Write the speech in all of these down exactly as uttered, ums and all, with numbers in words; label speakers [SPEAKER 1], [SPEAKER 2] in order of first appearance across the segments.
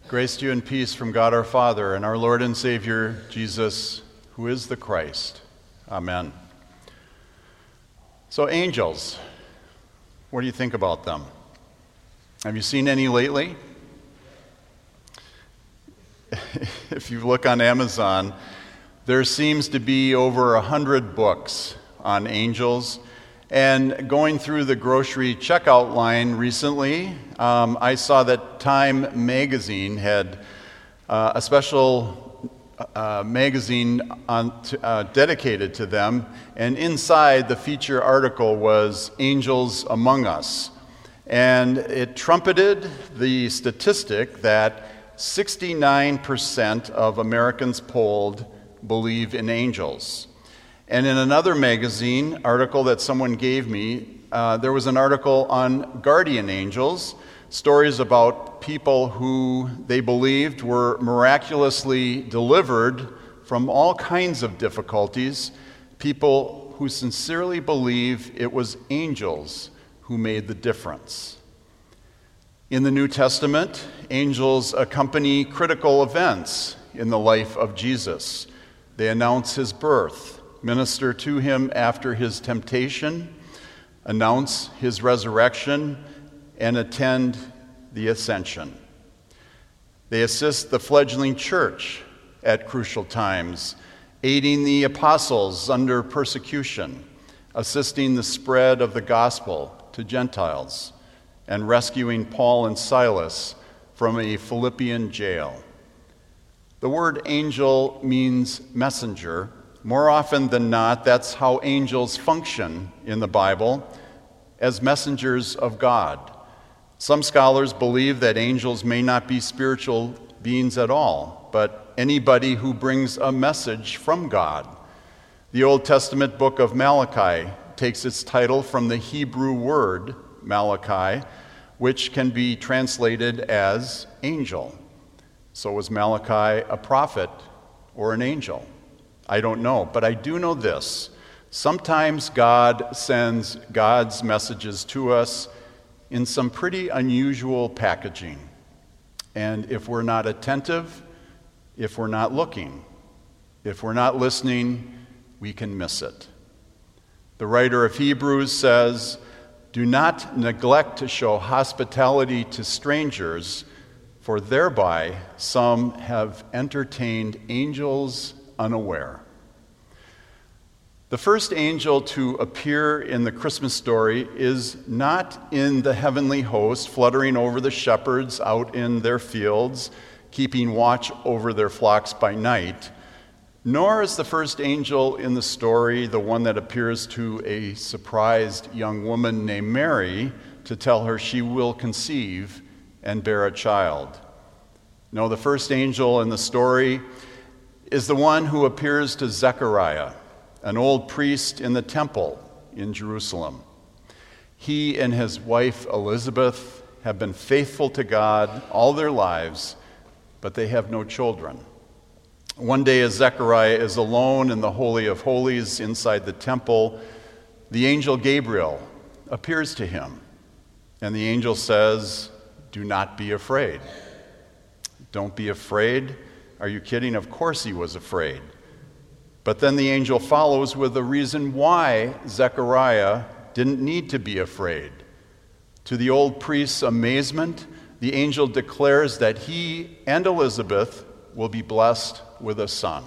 [SPEAKER 1] Grace to you and peace from God our Father and our Lord and Savior, Jesus, who is the Christ. Amen. So angels, what do you think about them? Have you seen any lately? If you look on Amazon, there seems to be over a hundred books on angels. And going through the grocery checkout line recently, um, I saw that Time magazine had uh, a special uh, magazine on to, uh, dedicated to them, and inside the feature article was Angels Among Us. And it trumpeted the statistic that sixty-nine percent of Americans polled believe in angels. And in another magazine article that someone gave me, uh, there was an article on guardian angels, stories about people who they believed were miraculously delivered from all kinds of difficulties, people who sincerely believe it was angels who made the difference. In the New Testament, angels accompany critical events in the life of Jesus. They announce his birth, minister to him after his temptation, announce his resurrection, and attend the ascension. They assist the fledgling church at crucial times, aiding the apostles under persecution, assisting the spread of the gospel to Gentiles, and rescuing Paul and Silas from a Philippian jail. The word angel means messenger. More often than not, that's how angels function in the Bible, as messengers of God. Some scholars believe that angels may not be spiritual beings at all, but anybody who brings a message from God. The Old Testament book of Malachi takes its title from the Hebrew word Malachi, which can be translated as angel. So was Malachi a prophet or an angel? I don't know, but I do know this. Sometimes God sends God's messages to us in some pretty unusual packaging. And if we're not attentive, if we're not looking, if we're not listening, we can miss it. The writer of Hebrews says, "Do not neglect to show hospitality to strangers, for thereby some have entertained angels unaware." The first angel to appear in the Christmas story is not in the heavenly host fluttering over the shepherds out in their fields, keeping watch over their flocks by night, nor is the first angel in the story the one that appears to a surprised young woman named Mary to tell her she will conceive and bear a child. No, the first angel in the story is the one who appears to Zechariah, an old priest in the temple in Jerusalem. He and his wife Elizabeth have been faithful to God all their lives, but they have no children. One day, as Zechariah is alone in the Holy of Holies inside the temple, the angel Gabriel appears to him, and the angel says, "Do not be afraid." Don't be afraid? Are you kidding? Of course he was afraid. But then the angel follows with a reason why Zechariah didn't need to be afraid. To the old priest's amazement, the angel declares that he and Elizabeth will be blessed with a son.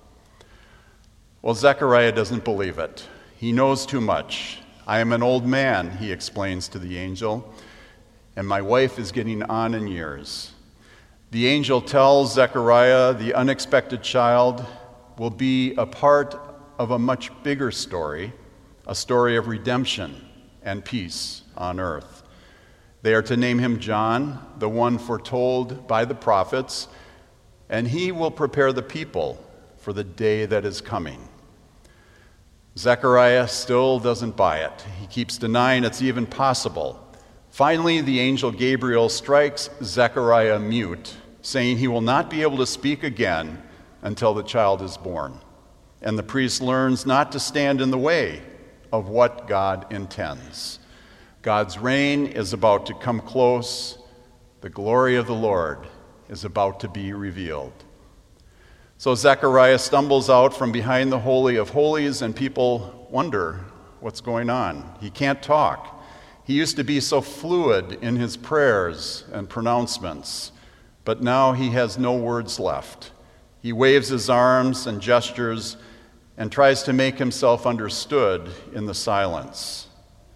[SPEAKER 1] Well, Zechariah doesn't believe it. He knows too much. "I am an old man," he explains to the angel, "and my wife is getting on in years." The angel tells Zechariah the unexpected child will be a part of a much bigger story, a story of redemption and peace on earth. They are to name him John, the one foretold by the prophets, and he will prepare the people for the day that is coming. Zechariah still doesn't buy it. He keeps denying it's even possible. Finally, the angel Gabriel strikes Zechariah mute, saying he will not be able to speak again until the child is born. And the priest learns not to stand in the way of what God intends. God's reign is about to come close. The glory of the Lord is about to be revealed. So Zechariah stumbles out from behind the Holy of Holies, and people wonder what's going on. He can't talk. He used to be so fluid in his prayers and pronouncements, but now he has no words left. He waves his arms and gestures and tries to make himself understood in the silence.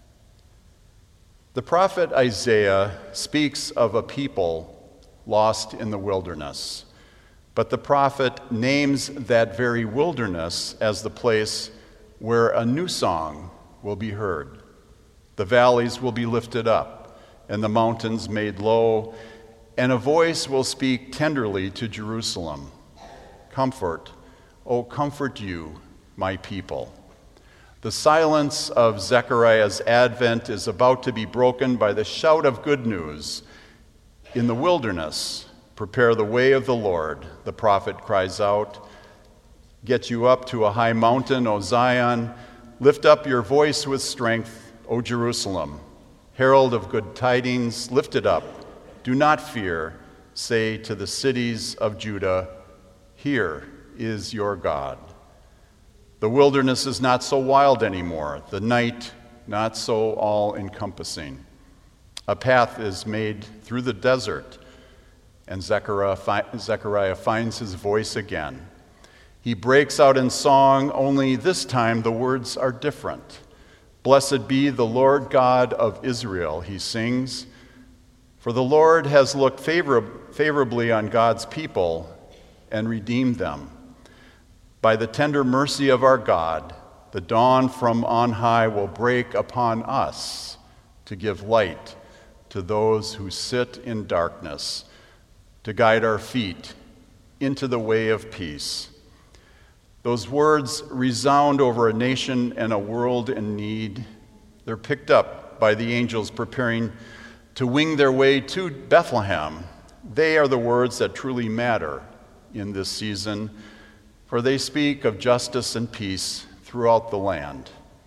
[SPEAKER 1] The prophet Isaiah speaks of a people lost in the wilderness, but the prophet names that very wilderness as the place where a new song will be heard. The valleys will be lifted up, and the mountains made low, and a voice will speak tenderly to Jerusalem. Comfort, oh, comfort you, my people. The silence of Zechariah's advent is about to be broken by the shout of good news. In the wilderness, prepare the way of the Lord, the prophet cries out. Get you up to a high mountain, O Zion. Lift up your voice with strength, O Jerusalem. Herald of good tidings, lift it up. Do not fear. Say to the cities of Judah, here is your God. The wilderness is not so wild anymore, the night not so all-encompassing. A path is made through the desert, and Zechariah, fi- Zechariah finds his voice again. He breaks out in song, only this time the words are different. Blessed be the Lord God of Israel, he sings. For the Lord has looked favor- favorably on God's people and redeemed them. By the tender mercy of our God, the dawn from on high will break upon us to give light to those who sit in darkness, to guide our feet into the way of peace. Those words resound over a nation and a world in need. They're picked up by the angels preparing to wing their way to Bethlehem. They are the words that truly matter in this season, for they speak of justice and peace throughout the land.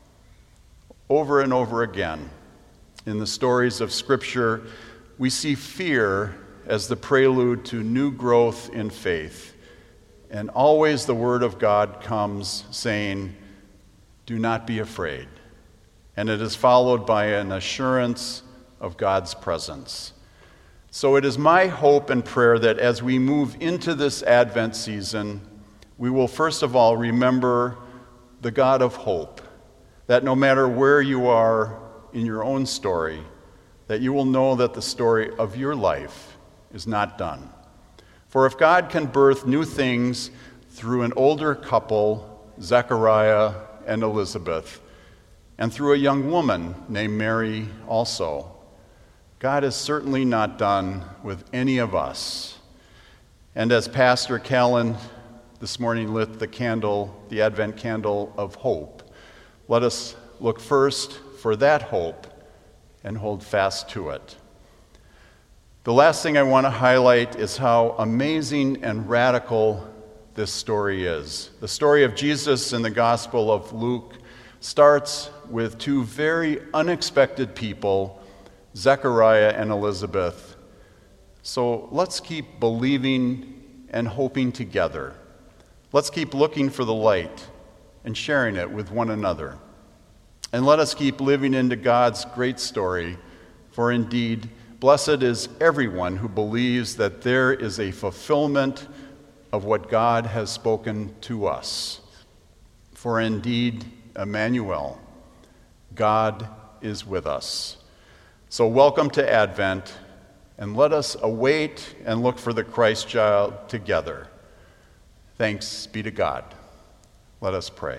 [SPEAKER 1] Over and over again, in the stories of Scripture, we see fear as the prelude to new growth in faith. And always the Word of God comes saying, do not be afraid. And it is followed by an assurance of God's presence. So it is my hope and prayer that as we move into this Advent season, we will first of all remember the God of hope, that no matter where you are in your own story, that you will know that the story of your life is not done. For if God can birth new things through an older couple, Zechariah and Elizabeth, and through a young woman named Mary also, God is certainly not done with any of us. And as Pastor Callan this morning lit the candle, the Advent candle of hope, let us look first for that hope and hold fast to it. The last thing I want to highlight is how amazing and radical this story is. The story of Jesus in the Gospel of Luke starts with two very unexpected people, Zechariah and Elizabeth. So let's keep believing and hoping together. Let's keep looking for the light and sharing it with one another. And let us keep living into God's great story, for indeed, blessed is everyone who believes that there is a fulfillment of what God has spoken to us. For indeed, Emmanuel, God is with us. So welcome to Advent, and let us await and look for the Christ child together. Thanks be to God. Let us pray.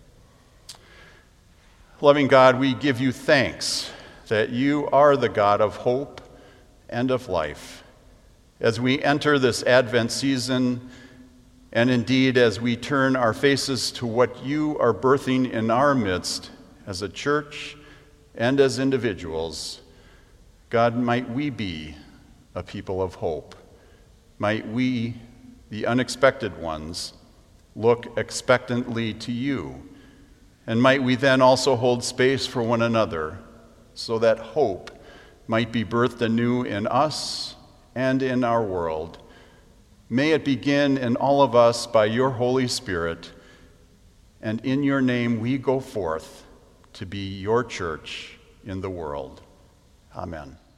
[SPEAKER 1] Loving God, we give you thanks that you are the God of hope and of life. As we enter this Advent season, and indeed as we turn our faces to what you are birthing in our midst as a church and as individuals, God, might we be a people of hope. Might we, the unexpected ones, look expectantly to you. And might we then also hold space for one another so that hope might be birthed anew in us and in our world. May it begin in all of us by your Holy Spirit, and in your name we go forth to be your church in the world. Amen.